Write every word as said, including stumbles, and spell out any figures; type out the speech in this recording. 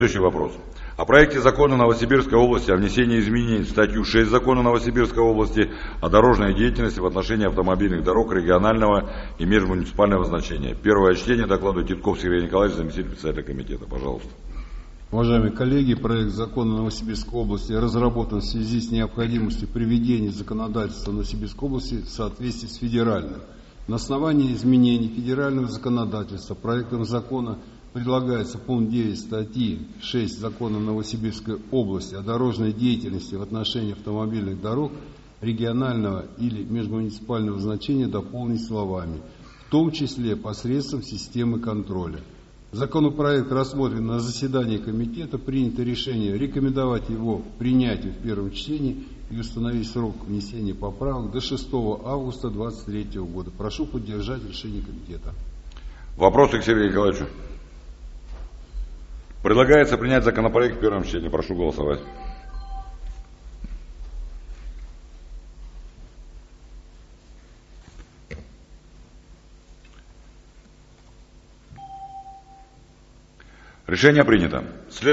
Следующий вопрос. О проекте закона Новосибирской области о внесении изменений в статью шесть закона Новосибирской области о дорожной деятельности в отношении автомобильных дорог регионального и межмуниципального значения. Первое чтение. Докладывает Титков Сергей Николаевич, заместитель председателя комитета. Пожалуйста. Уважаемые коллеги, проект закона Новосибирской области разработан в связи с необходимостью приведения законодательства Новосибирской области в соответствии с федеральным. На основании изменений федерального законодательства проектом закона предлагается пункт девять статьи шесть закона Новосибирской области о дорожной деятельности в отношении автомобильных дорог регионального или межмуниципального значения дополнить словами, в том числе посредством системы контроля. Законопроект рассмотрен на заседании комитета, принято решение рекомендовать его принятию в первом чтении и установить срок внесения поправок до шестого августа две тысячи двадцать третьего года. Прошу поддержать решение комитета. Вопросы к Сергею Николаевичу. Предлагается принять законопроект в первом чтении. Прошу голосовать. Решение принято.